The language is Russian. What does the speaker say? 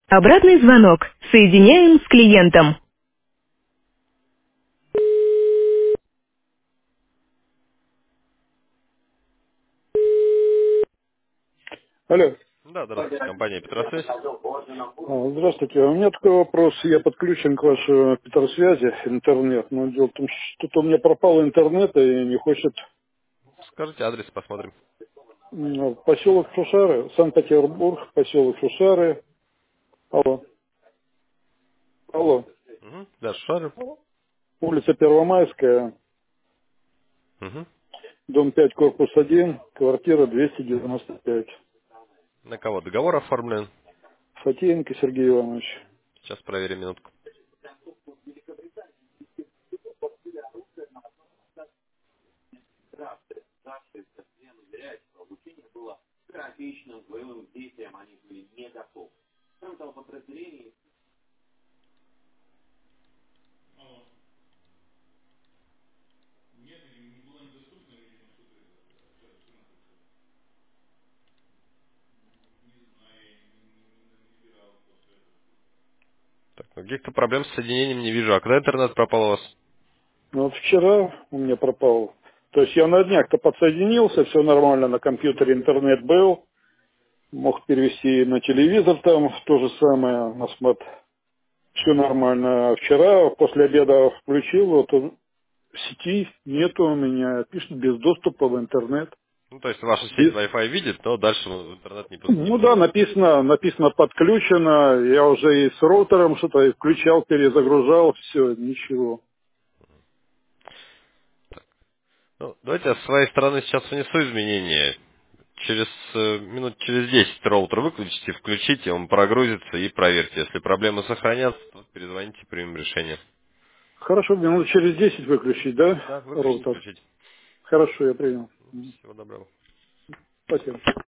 Обратный звонок. Соединяем с клиентом. Алло. Да, здравствуйте, компания Петросвязь. Здравствуйте. У меня такой вопрос. Я подключен к вашей Петросвязи, интернет. Но дело в том, что что-то у меня пропал интернет и не хочет. Скажите адрес, посмотрим. Поселок Шушары, Санкт-Петербург, поселок Шушары. Алло. Алло. Угу. Да, шары. Улица Первомайская, Угу. дом 5, корпус 1, квартира 295. На кого договор оформлен? Фатеенко Сергей Иванович. Сейчас проверим минутку. Так, ну, каких-то проблем с соединением не вижу. А когда интернет пропал у вас? Ну, вот вчера у меня пропал. То есть я на днях-то подсоединился, все нормально, на компьютере интернет был. Мог перевести на телевизор там то же самое, на смарт. Все нормально. А вчера после обеда включил, вот он, сети нету у меня, пишет без доступа в интернет. Ну, то есть ваша сеть Без- Wi-Fi видит, но дальше в интернет не Ну да, пустит. написано подключено. Я уже и с роутером что-то и включал, перезагружал, все, ничего. Ну, давайте я с своей стороны сейчас внесу изменения. Через минут через 10 роутер выключите, включите, он прогрузится и проверьте. Если проблемы сохранятся, то перезвоните, примем решение. Хорошо, минут через 10 выключить, да, Да, выключите, роутер? включите. Хорошо, я принял. Всего доброго. Спасибо.